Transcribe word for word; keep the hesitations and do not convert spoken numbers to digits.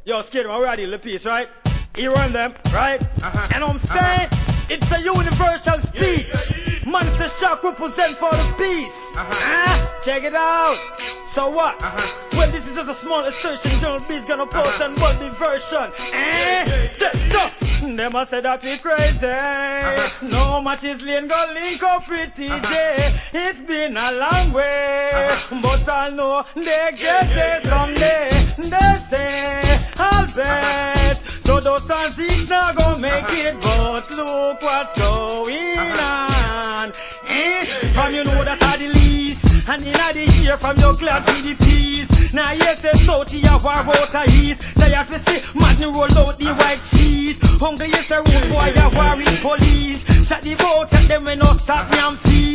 Yo, scared man, we are dealing the piece, right? You run them, right? Uh-huh. And I'm saying, Uh-huh. it's a universal speech. Monster Shock represent for the peace. Uh-huh. Ah, check it out. So what? Uh-huh. Well, this is just a small assertion. General B's gonna post Uh-huh. and multi-version. Eh? Them a say that we crazy. Uh-huh. No matches lane go link up with T J. Uh-huh. It's been a long way, Uh-huh. but I know they get there someday. They say, I'll bet. So those sons each now gonna make Uh-huh. it, but look what's going Uh-huh. on. Eh? From you know that are the least, and in the year from your glad to the peace. Now yes, they south here war out the east. They have to see Martin roll out the white sheet. Hungry is the road boy, they war with police. Shot the boat and them when no stop me and feed.